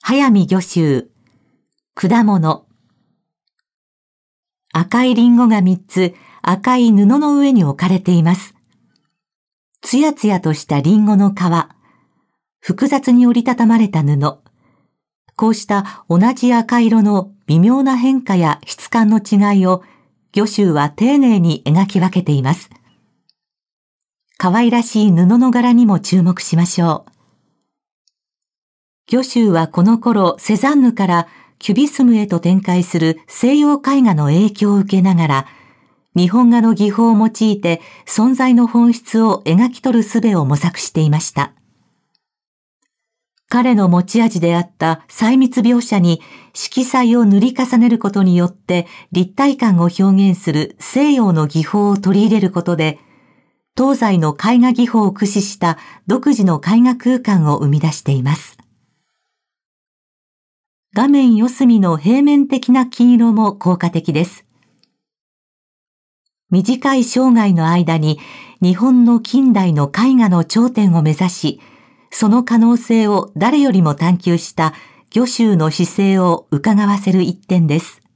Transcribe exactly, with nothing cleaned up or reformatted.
早見魚集、果物。赤いリンゴがみっつ赤い布の上に置かれています。つやつやとしたリンゴの皮、複雑に折りたたまれた布。こうした同じ赤色の微妙な変化や質感の違いを魚集は丁寧に描き分けています。可愛らしい布の柄にも注目しましょう。魚集はこの頃セザンヌからキュビスムへと展開する西洋絵画の影響を受けながら、日本画の技法を用いて存在の本質を描き取る術を模索していました。彼の持ち味であった細密描写に色彩を塗り重ねることによって立体感を表現する西洋の技法を取り入れることで、東西の絵画技法を駆使した独自の絵画空間を生み出しています。画面四隅の平面的な金色も効果的です。短い生涯の間に日本の近代の絵画の頂点を目指し、その可能性を誰よりも探求した魚集の姿勢を伺わせる一点です。